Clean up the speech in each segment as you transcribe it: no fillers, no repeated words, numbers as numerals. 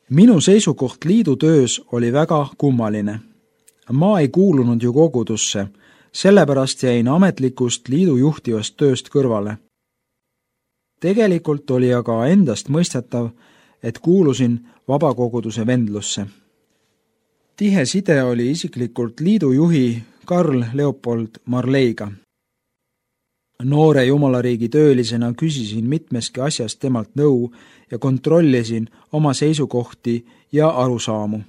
Minu seisukoht liidutöös oli väga kummaline. Ma ei kuulunud ju kogudusse, sellepärast jäin ametlikust liidu juhtivast tööst kõrvale. Tegelikult oli aga endast mõistetav, et kuulusin vabakoguduse vendlusse. Tihe side oli isiklikult liidu juhi Karl Leopold Marleiga. Noore jumalariigi töölisena küsisin mitmeski asjas temalt nõu ja kontrollisin oma seisukohti ja arusaamu.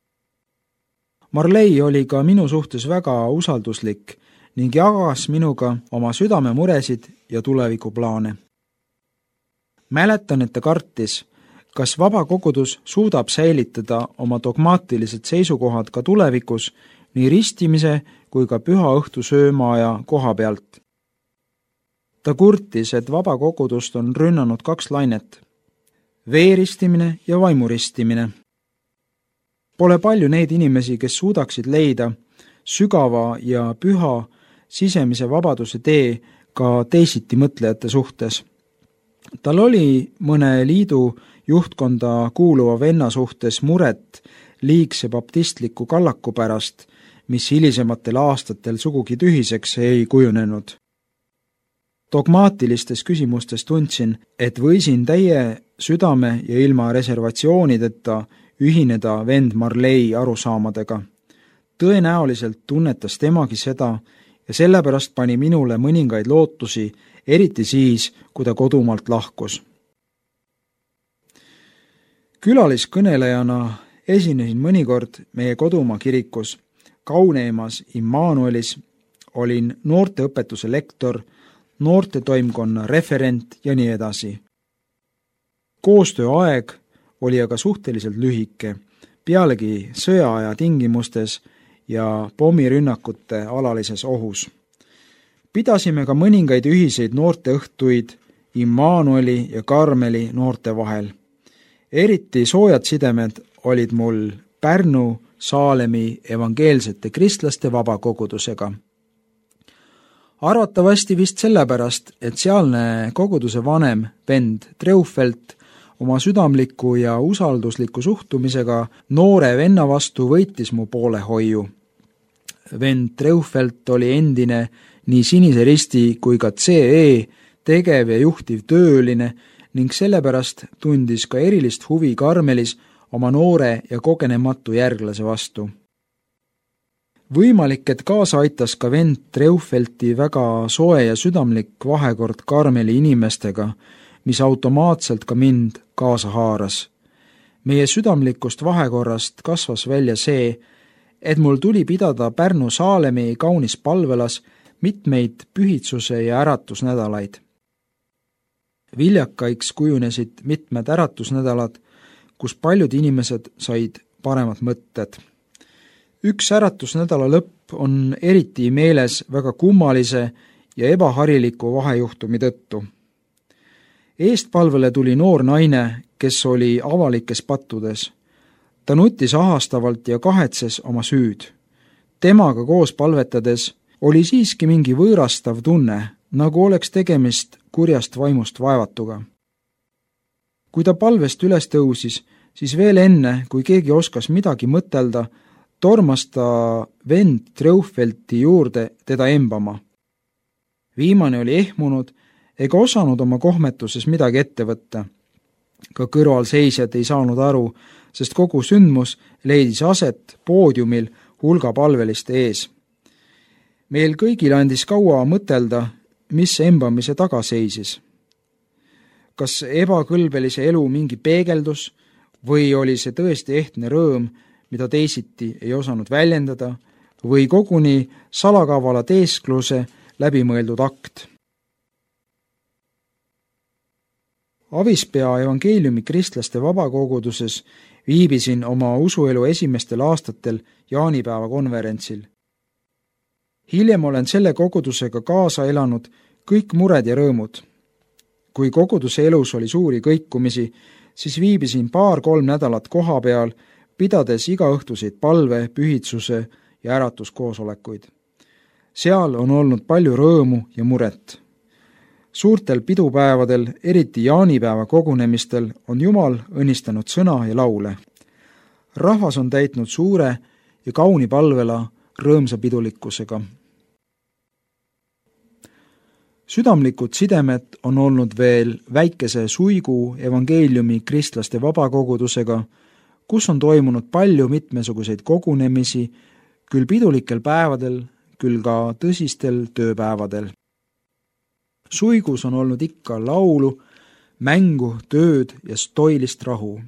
Marlei oli ka minu suhtes väga usalduslik ning jagas minuga oma südamemuresid ja tulevikuplaane. Mäletan, et ta kartis, kas vabakogudus suudab säilitada oma dogmaatilised seisukohad ka tulevikus nii ristimise kui ka püha õhtu söömaaja koha pealt. Ta kurtis, et vabakogudust on rünnanud 2 lainet, veeristimine ja vaimuristimine. Pole palju neid inimesi, kes suudaksid leida sügava ja püha sisemise vabaduse tee ka teisiti mõtlejate suhtes. Tal oli mõne liidu juhtkonda kuuluva venna suhtes muret liigse baptistliku kallaku pärast, mis hilisematel aastatel sugugi tühiseks ei kujunenud. Dogmaatilistes küsimustes tundsin, et võisin täie südame ja ilma reservatsioonideta ühineda vend Marlei arusaamadega. Tõenäoliselt tunnetas temagi seda ja sellepärast pani minule mõningaid lootusi, eriti siis, kui ta kodumaalt lahkus. Külaliskõnelejana esinesin mõnikord meie kodumaa kirikus, kauneimas Immanuelis, olin noorteõpetuse lektor, noortetoimkonna referent ja nii edasi. Koostööaeg oli aga suhteliselt lühike, pealegi sõjaaja tingimustes ja pommirünnakute alalises ohus. Pidasime ka mõningaid ühiseid noorteõhtuid Immanueli ja Karmeli noorte vahel. Eriti soojad sidemed olid mul Pärnu Saalemi evangeelsete kristlaste vabakogudusega. Arvatavasti vist sellepärast, et sealne koguduse vanem vend Treufelt oma südamliku ja usaldusliku suhtumisega noore venna vastu võitis mu poolehoiu. Vend Treufelt oli endine nii Sinise Risti kui ka CE tegev ja juhtiv tööline ning sellepärast tundis ka erilist huvi Karmelis oma noore ja kogenematu järglase vastu. Võimalik, et kaasa aitas ka vend Treufelti väga soe ja südamlik vahekord Karmeli inimestega, mis automaatselt ka mind kaasa haaras. Meie südamlikust vahekorrast kasvas välja see, et mul tuli pidada Pärnu Saalemi kaunis palvelas mitmeid pühitsuse ja äratusnädalaid. Viljakaiks kujunesid mitmed äratusnädalad, kus paljud inimesed said paremad mõtted. Üks äratusnädala lõpp on eriti meeles väga kummalise ja ebahariliku vahejuhtumi tõttu. Eestpalvele tuli noor naine, kes oli avalikes pattudes. Ta nutis ahastavalt ja kahetses oma süüd. Temaga koos palvetades oli siiski mingi võõrastav tunne, nagu oleks tegemist kurjast vaimust vaevatuga. Kui ta palvest üles tõusis, siis veel enne, kui keegi oskas midagi mõtelda, tormas ta vend Treufelti juurde teda embama. Viimane oli ehmunud ega osanud oma kohmetuses midagi ette võtta. Ka kõrvalseisjad ei saanud aru, sest kogu sündmus leidis aset poodiumil hulga palveliste ees. Meil kõigil andis kaua mõtelda, mis embamise taga seisis. Kas ebakõlbelise elu mingi peegeldus või oli see tõesti ehtne rõõm, mida teisiti ei osanud väljendada, või koguni salakavala teeskluse läbimõeldud akt. Avispea evangeeliumi kristlaste vabakoguduses viibisin oma usuelu esimestel aastatel jaanipäeva konverentsil. Hiljem olen selle kogudusega kaasa elanud kõik mured ja rõõmud. Kui koguduse elus oli suuri kõikumisi, siis viibisin 2-3 nädalat koha peal, pidades igaõhtuseid palve, pühitsuse ja äratuskoosolekuid. Seal on olnud palju rõõmu ja muret. Suurtel pidupäevadel, eriti jaanipäeva kogunemistel, on Jumal õnnistanud sõna ja laule. rahvas on täitnud suure ja kauni palvela rõõmsa pidulikkusega. Südamlikud sidemed on olnud veel väikese Suigu evangeeliumi kristlaste vabakogudusega, kus on toimunud palju mitmesuguseid kogunemisi, küll pidulikel päevadel, küll ka tõsistel tööpäevadel. Suigus on olnud ikka laulu, mängu, tööd ja stoilist rahu.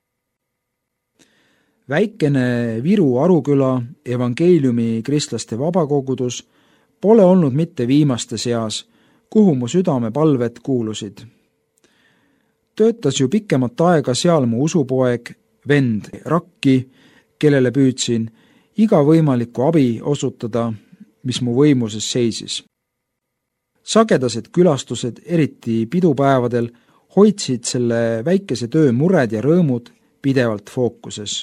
Väikene Viru Aruküla evangeeliumi kristlaste vabakogudus pole olnud mitte viimaste seas, kuhu mu südamepalved kuulusid. Töötas ju pikemat aega seal mu usupoeg, vend Rakki, kellele püüdsin iga võimalikku abi osutada, mis mu võimuses seisis. Sagedased külastused, eriti pidupäevadel, hoidsid selle väikese töö mured ja rõõmud pidevalt fookuses.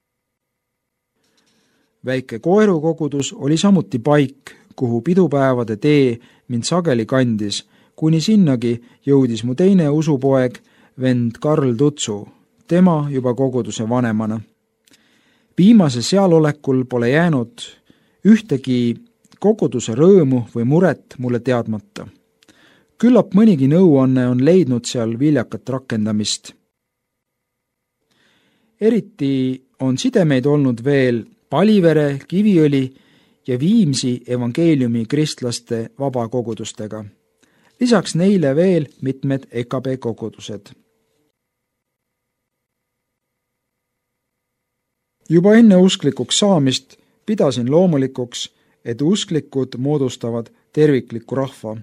Väike Koeru kogudus oli samuti paik, kuhu pidupäevade tee mind sageli kandis, kuni sinnagi jõudis mu teine usupoeg, vend Karl Tutsu, tema juba koguduse vanemana. Viimase sealolekul pole jäänud ühtegi koguduse rõõmu või muret mulle teadmata. Küllap mõnigi nõuanne on leidnud seal viljakat rakendamist. Eriti on sidemeid olnud veel Palivere, Kiviõli ja Viimsi evangeeliumi kristlaste vabakogudustega. Lisaks neile veel mitmed EKB kogudused. Juba enne usklikuks saamist pidasin loomulikuks, et usklikud moodustavad tervikliku rahva.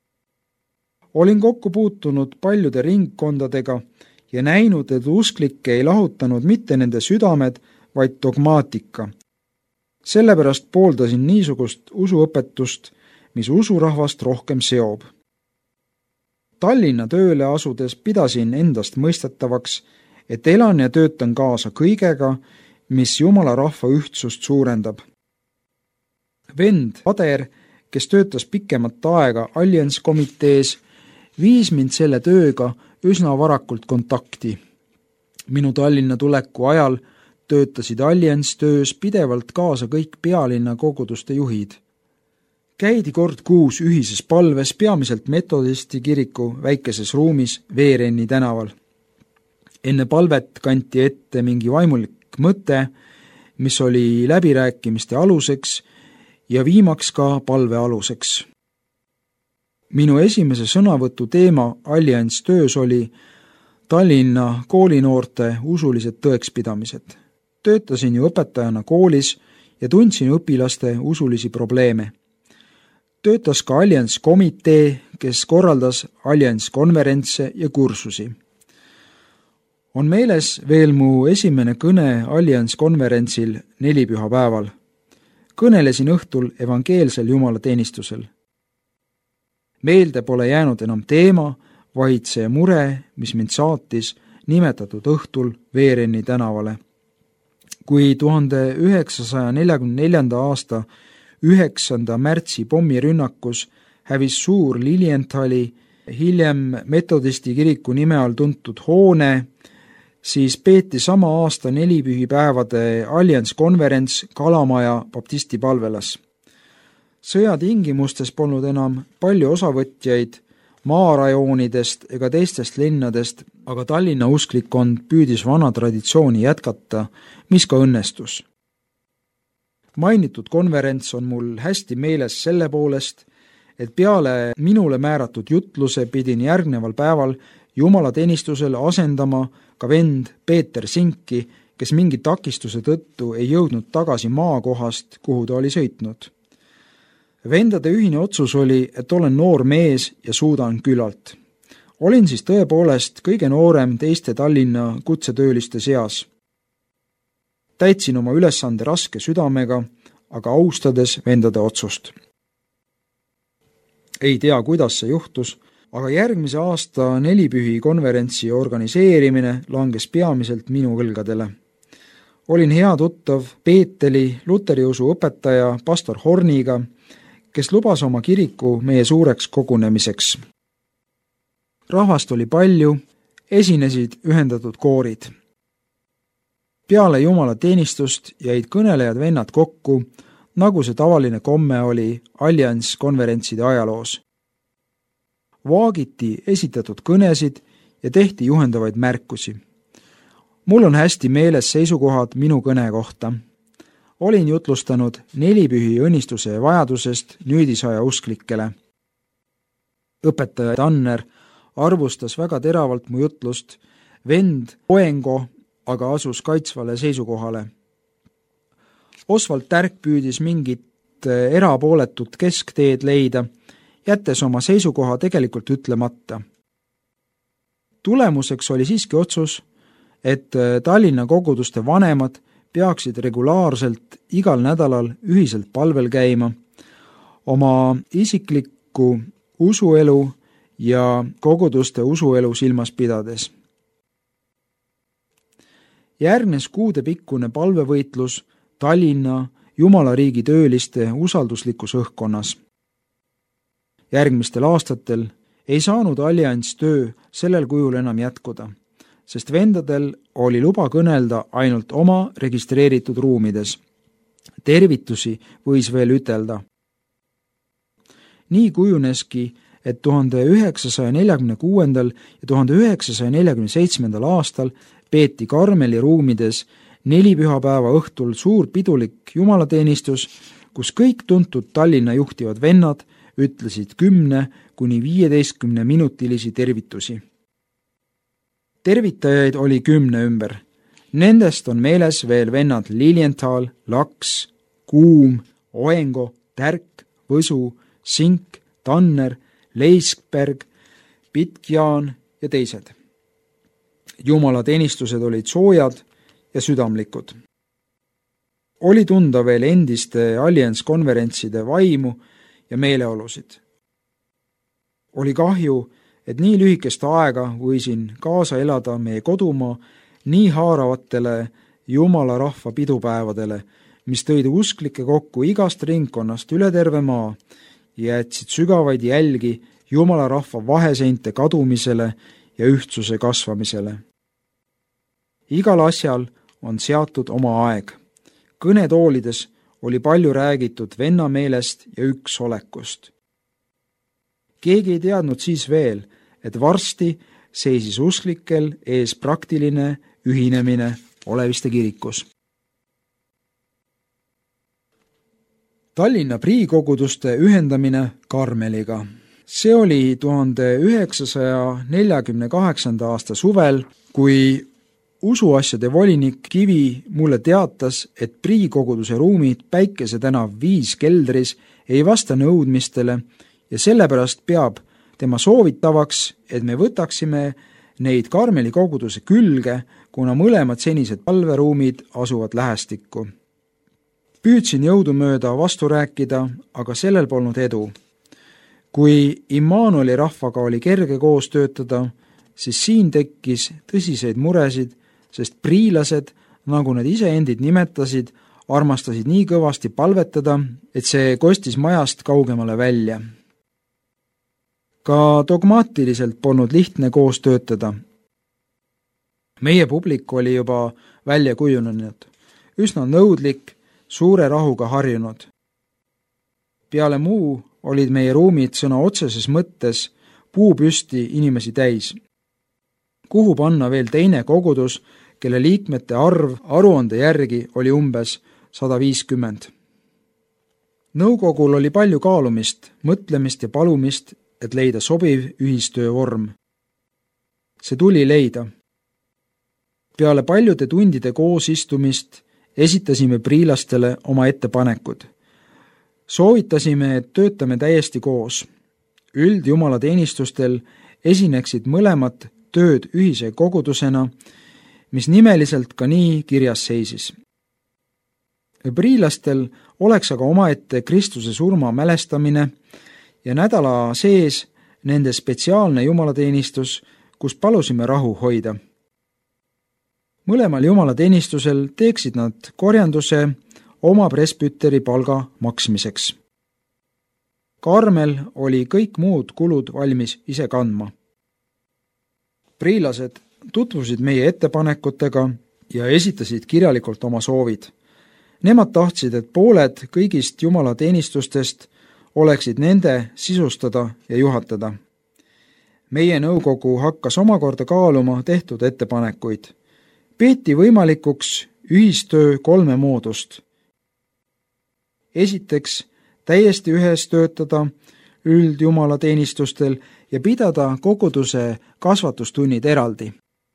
Olin kokku puutunud paljude ringkondadega ja näinud, et usklikke ei lahutanud mitte nende südamed, vaid dogmaatika. Sellepärast pooldasin niisugust usuõpetust, mis usurahvast rohkem seob. Tallinna tööle asudes pidasin endast mõistetavaks, et elan ja töötan kaasa kõigega, mis Jumala rahva ühtsust suurendab. Vend Ader, kes töötas pikemat aega allianskomitees, viis mind selle tööga üsna varakult kontakti. Minu Tallinna tuleku ajal töötasid allianstöös pidevalt kaasa kõik pealinna koguduste juhid. Käidi kord kuus ühises palves peamiselt metodisti kiriku väikeses ruumis Veerenni tänaval. Enne palvet kanti ette mingi vaimulik mõte, mis oli läbirääkimiste aluseks ja viimaks ka palve aluseks. Minu esimese sõnavõtu teema allianstöös oli Tallinna koolinoorte usulised tõekspidamised. Töötasin ju õpetajana koolis ja tundsin õpilaste usulisi probleeme. Töötas ka allianskomitee, kes korraldas allianskonverentse ja kursusi. On meeles veel mu esimene kõne allianskonverentsil nelipühapäeval. Kõnelesin õhtul evangeelsel jumalateenistusel. Meelde pole jäänud enam teema, vaid see mure, mis mind saatis nimetatud õhtul Veerenni tänavale. Kui 1944. aasta 9. märtsi pommirünnakus hävis suur Lilienthali, hiljem metodisti kiriku nime all tuntud hoone, siis peeti sama aasta nelipühipäevade allianskonverents Kalamaja baptisti palvelas. Sõja tingimustes polnud enam palju osavõtjaid maarajoonidest ega teistest linnadest, aga Tallinna usklikkond püüdis vana traditsiooni jätkata, mis ka õnnestus. Mainitud konverents on mul hästi meeles selle poolest, et peale minule määratud jutluse pidin järgneval päeval jumalateenistusel asendama ka vend Peeter Sinki, kes mingi takistuse tõttu ei jõudnud tagasi maakohast, kuhu ta oli sõitnud. Vendade ühine otsus oli, et olen noor mees ja suudan küllalt. Olin siis tõepoolest kõige noorem teiste Tallinna kutsetööliste seas. Täitsin oma ülesande raske südamega, aga austades vendade otsust. Ei tea, kuidas see juhtus, aga järgmise aasta nelipühi konverentsi organiseerimine langes peamiselt minu õlgadele. Olin hea tuttav Peeteli, luteriusu õpetaja pastor Horniga, kes lubas oma kiriku meie suureks kogunemiseks. Rahvast oli palju, esinesid ühendatud koorid. Peale Jumala teenistust jäid kõnelejad vennad kokku, nagu see tavaline komme oli allianskonverentside ajaloos. Vaagiti esitatud kõnesid ja tehti juhendavaid märkusi. Mul on hästi meeles seisukohad minu kõne kohta. Olin jutlustanud 4 pühi õnnistuse vajadusest nüüdisaja usklikele. Õpetaja Tanner arvustas väga teravalt mu jutlust, vend Oengo aga asus kaitsvale seisukohale. Oswald Tärk püüdis mingit erapooletut keskteed leida, jättes oma seisukoha tegelikult ütlemata. Tulemuseks oli siiski otsus, et Tallinna koguduste vanemad peaksid regulaarselt igal nädalal ühiselt palvel käima, oma isiklikku usuelu ja koguduste usuelu silmas pidades. Järgnes kuudepikkune palvevõitlus Tallinna Jumalariigi tööliste usalduslikus õhkkonnas. Järgmistel aastatel ei saanud allianss töö sellel kujul enam jätkuda, sest vendadel oli luba kõnelda ainult oma registreeritud ruumides. Tervitusi võis veel ütelda. Nii kujuneski, et 1946. ja 1947. aastal peeti Karmeli ruumides 4 pühapäeva õhtul suur pidulik jumalateenistus, kus kõik tuntud Tallinna juhtivad vennad ütlesid 10–15 minutilisi tervitusi. Tervitajaid oli 10 ümber. Nendest on meeles veel vennad Lilienthal, Laks, Kuum, Oengo, Tärk, Võsu, Sink, Tanner, Leiskberg, Pitkjaan ja teised. Jumalateenistused olid soojad ja südamlikud. Oli tunda veel endiste allianskonverentside vaimu ja meeleolusid. Oli kahju, et nii lühikest aega võisin kaasa elada meie kodumaa nii haaravatele Jumala rahva pidupäevadele, mis tõid usklikke kokku igast ringkonnast üle terve maa ja jätsid sügavaid jälgi Jumala rahva vaheseinte kadumisele ja ühtsuse kasvamisele. Igal asjal on seatud oma aeg. Kõnetoolides oli palju räägitud vennameelest ja üksolekust. Keegi ei teadnud siis veel, et varsti seisis usklikel ees praktiline ühinemine Oleviste kirikus. Tallinna priikoguduste ühendamine Karmeliga. See oli 1948. aasta suvel, kui usuasjade volinik Kivi mulle teatas, et priikoguduse ruumid Päikese tänav 5 keldris ei vasta nõudmistele ja sellepärast peab tema soovitavaks, et me võtaksime neid Karmeli koguduse külge, kuna mõlemad senised palveruumid asuvad lähestikku. Püüdsin jõudumööda vastu rääkida, aga sellel polnud edu. Kui Immanueli rahvaga oli kerge koos töötada, siis siin tekkis tõsiseid muresid, sest priilased, nagu nad iseendid nimetasid, armastasid nii kõvasti palvetada, et see kostis majast kaugemale välja. Ka dogmaatiliselt polnud lihtne koos töötada. Meie publik oli juba välja kujunenud, üsna nõudlik, suure rahuga harjunud. Peale muu olid meie ruumid sõna otseses mõttes puupüsti inimesi täis. Kuhu panna veel teine kogudus, kelle liikmete arv aruande järgi oli umbes 150. Nõukogul oli palju kaalumist, mõtlemist ja palumist, et leida sobiv ühistöövorm. See tuli leida. Peale paljude tundide koosistumist esitasime priilastele oma ettepanekud. Soovitasime, et töötame täiesti koos. Üldjumalateenistustel esineksid mõlemad tööd ühise kogudusena, mis nimeliselt ka nii kirjas seisis. Priilastel oleks aga omaette Kristuse surma mälestamine ja nädala sees nende spetsiaalne jumalateenistus, kus palusime rahu hoida. Mõlemal jumalateenistusel teeksid nad korjanduse oma presbüteri palga maksmiseks. Karmel oli kõik muud kulud valmis ise kandma. Priilased tutvusid meie ettepanekutega ja esitasid kirjalikult oma soovid. Nemad tahtsid, et pooled kõigist Jumala teenistustest oleksid nende sisustada ja juhatada. Meie nõukogu hakkas omakorda kaaluma tehtud ettepanekuid. Peeti võimalikuks ühistöö 3 moodust. Esiteks, täiesti ühes töötada üldjumala teenistustel ja pidada koguduse kasvatustunnid eraldi.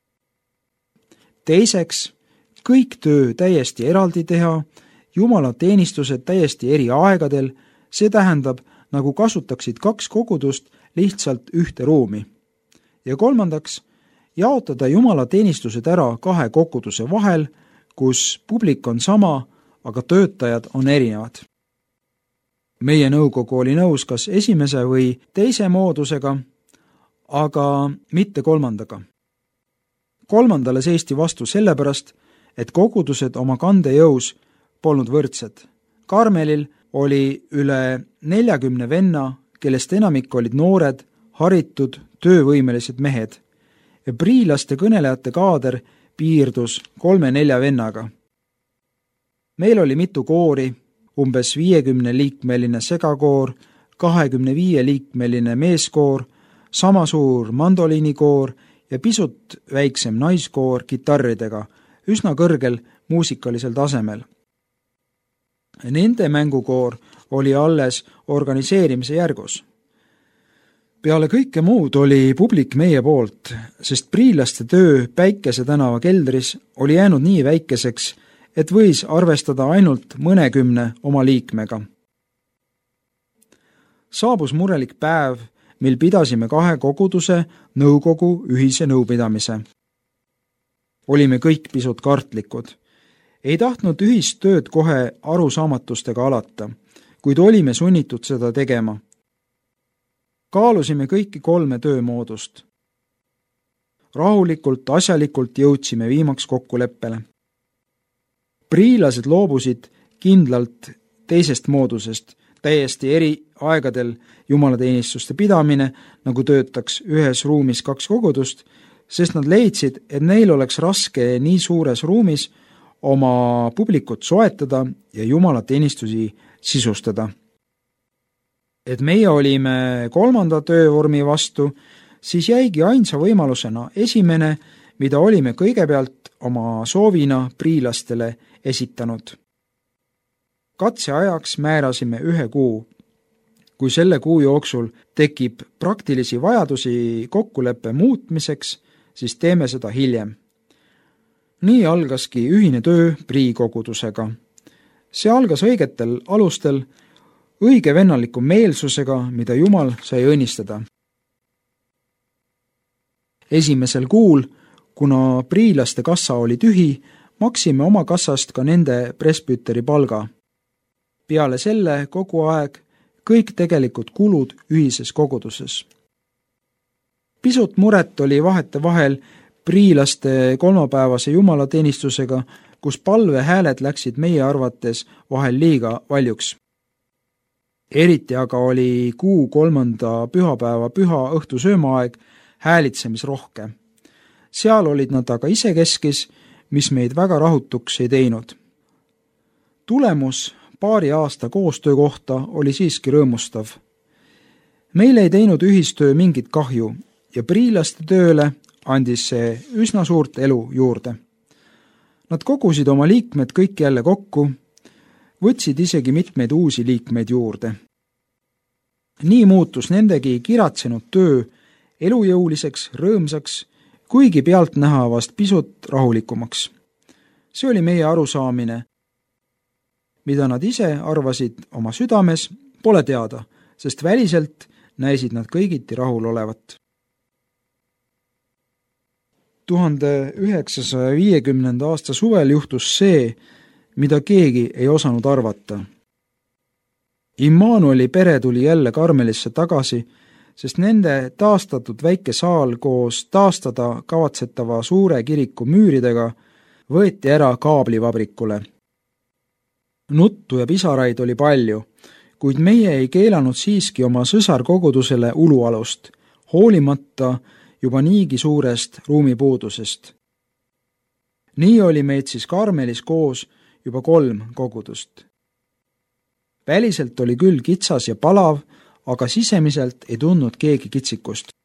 Teiseks, kõik töö täiesti eraldi teha, Jumala teenistused täiesti eri aegadel, see tähendab, nagu kasutaksid 2 kogudust lihtsalt ühte ruumi. Ja kolmandaks, jaotada Jumala teenistused ära 2 koguduse vahel, kus publik on sama, aga töötajad on erinevad. Meie nõukogu oli nõus kas esimese või teise moodusega, aga mitte 3. 3. seisti vastu sellepärast, et kogudused oma kandejõus polnud võrdsed. Karmelil oli üle 40 venna, kellest enamik olid noored, haritud, töövõimelised mehed. Ja priilaste kõnelejate kaader piirdus 3-4 vennaga. Meil oli mitu koori, umbes 50-liikmeline segakoor, 25-liikmeline meeskoor, sama suur mandoliinikoor ja pisut väiksem naiskoor kitarridega, üsna kõrgel muusikalisel tasemel. Nende mängukoor oli alles organiseerimise järgus. Peale kõike muud oli publik meie poolt, sest priilaste töö Päikese tänava keldris oli jäänud nii väikeseks, et võis arvestada ainult mõnekümne oma liikmega. Saabus murelik päev, mil pidasime 2 koguduse nõukogu ühise nõupidamise. Olime kõik pisut kartlikud. Ei tahtnud ühist tööd kohe arusaamatustega alata, kuid olime sunnitud seda tegema. Kaalusime kõiki 3 töömoodust. Rahulikult, asjalikult jõudsime viimaks kokkuleppele. Priilased loobusid kindlalt teisest moodusest, täiesti eri aegadel jumalateenistuste pidamine, nagu töötaks ühes ruumis 2 kogudust, sest nad leidsid, et neil oleks raske nii suures ruumis oma publikut soetada ja jumalateenistusi sisustada. Et meie olime 3. töövormi vastu, siis jäigi ainsa võimalusena esimene, mida olime kõigepealt oma soovina priilastele esitanud. Katseajaks määrasime 1 kuu. Kui selle kuu jooksul tekib praktilisi vajadusi kokkuleppe muutmiseks, siis teeme seda hiljem. Nii algaski ühine töö priikogudusega. See algas õigetel alustel, õige vennaliku meelsusega, mida Jumal sai õnnistada. Esimesel kuul, kuna priilaste kassa oli tühi, maksime oma kassast ka nende presbüteri palga. Peale selle kogu aeg kõik tegelikud kulud ühises koguduses. Pisut muret oli vahetevahel priilaste kolmapäevase jumalateenistusega, kus palvehääled läksid meie arvates vahel liiga valjuks. Eriti aga oli kuu 3. pühapäeva püha õhtusöömaaeg häälitsemisrohke. Seal olid nad aga isekeskis, mis meid väga rahutuks ei teinud. Tulemus paari aasta koostöö kohta oli siiski rõõmustav. Meil ei teinud ühistöö mingit kahju ja priilaste tööle andis see üsna suurt elu juurde. Nad kogusid oma liikmed kõik jälle kokku, võtsid isegi mitmeid uusi liikmeid juurde. Nii muutus nendegi kiratsenud töö elujõuliseks, rõõmsaks, kuigi pealt näha vast pisut rahulikumaks. See oli meie arusaamine. Mida nad ise arvasid oma südames, pole teada, sest väliselt näisid nad kõigiti rahul olevat. 1950. aasta suvel juhtus see, mida keegi ei osanud arvata. Immanueli pere tuli jälle Karmelisse tagasi, sest nende taastatud väike saal koos taastada kavatsetava suure kiriku müüridega võeti ära kaablivabrikule. Nuttu ja pisaraid oli palju, kuid meie ei keelanud siiski oma sõsarkogudusele ulualust, hoolimata juba niigi suurest ruumipuudusest. Nii oli meid siis Karmelis koos juba 3 kogudust. Väliselt oli küll kitsas ja palav, aga sisemiselt ei tundnud keegi kitsikust.